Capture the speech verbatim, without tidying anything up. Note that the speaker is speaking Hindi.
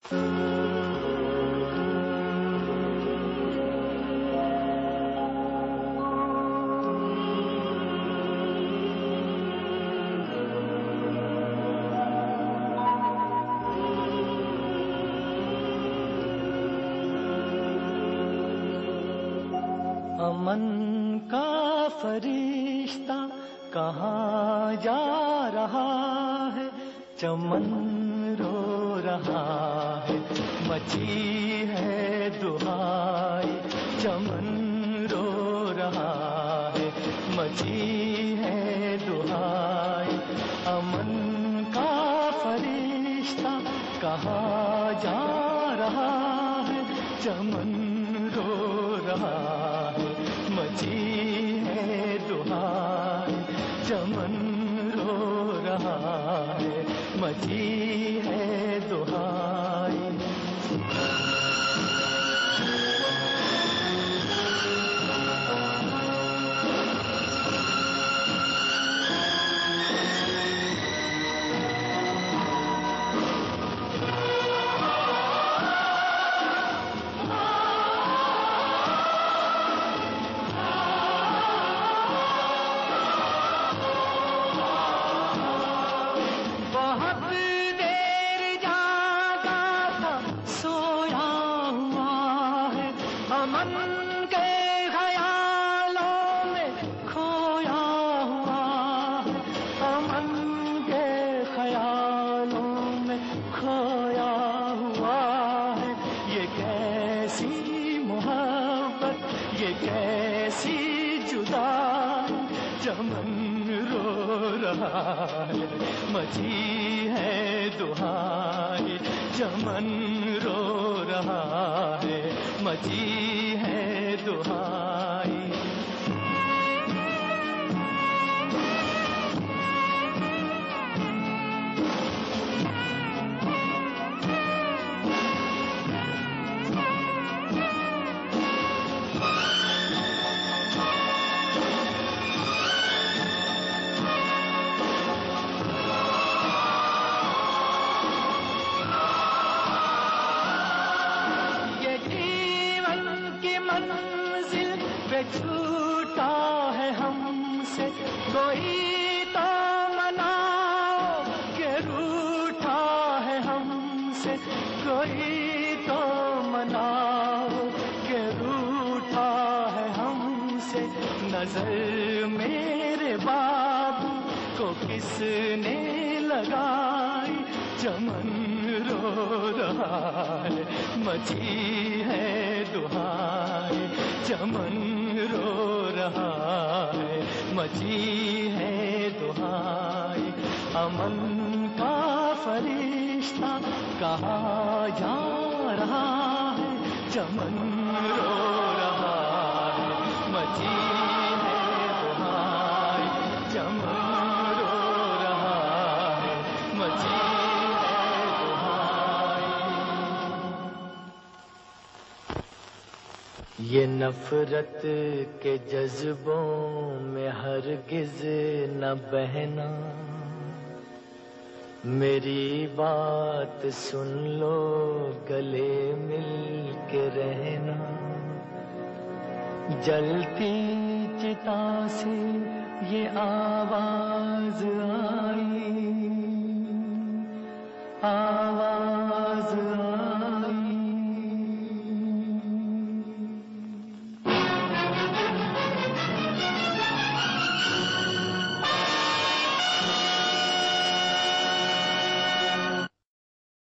अमन का फरिश्ता कहाँ जा रहा है, चमन रो रहा है, मची है दुहाई, चमन रो रहा है, मची है दुहाई। अमन का फरिश्ता कहाँ जा रहा है, चमन रो रहा है, मची है दुहाई, चमन रो रहा है, मची है दुहाई। चमन रो रहा है, मची है दुहाई, चमन रो रहा है, मची है दुहाई। छूटा है हमसे कोई तो मनाओ, के रूठा है हमसे कोई तो मनाओ, के रूठा है हमसे। नजर मेरे बाबू को किसने लगाई, चमन रो रहा है, मची है दुहाई, चमन रो रहा है, मची है दुहाई। अमन का फरिश्ता कहाँ जा रहा है, चमन रो रहा है, मची है दुहाई, चमन रो रहा है, मची ये नफरत के जज्बों में हरगिज न बहना, मेरी बात सुन लो गले मिल के रहना। जलती चिता से ये आवाज आई, आवाज